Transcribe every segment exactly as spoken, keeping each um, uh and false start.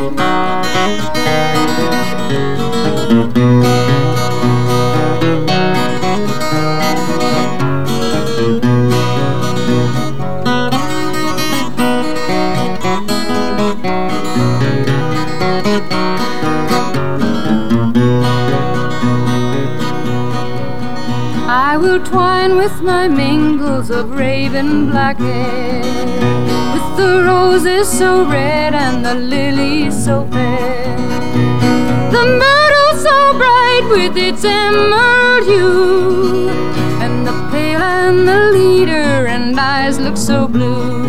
I will twine with my mingles of raven black hair, with the roses so red and the lilies so fair, the myrtle so bright with its emerald hue, and the pale and the leader and eyes look so blue.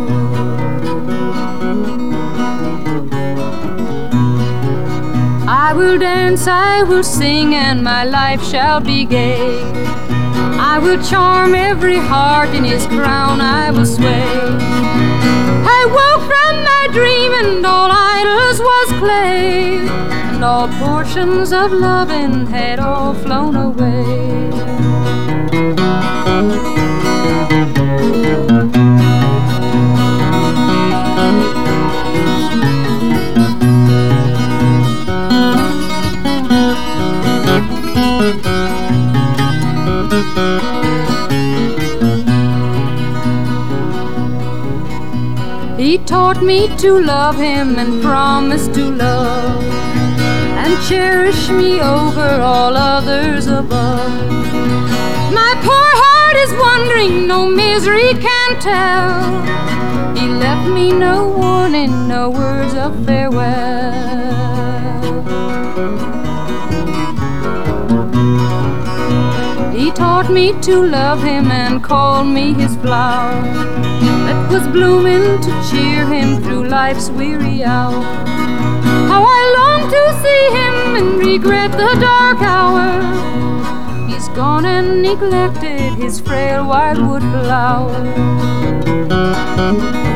I will dance, I will sing, and my life shall be gay. I will charm every heart, in his crown I will sway. I woke from my dream, and all idols was clay, and all portions of loving had all flown away. He taught me to love him and promised to love and cherish me over all others above. My poor heart is wondering, no misery can tell. He left me no warning, no words of farewell. He taught me to love him and called me his flower, that was blooming to cheer him through life's weary hour. How I long to see him and regret the dark hour. He's gone and neglected his frail wildwood flower.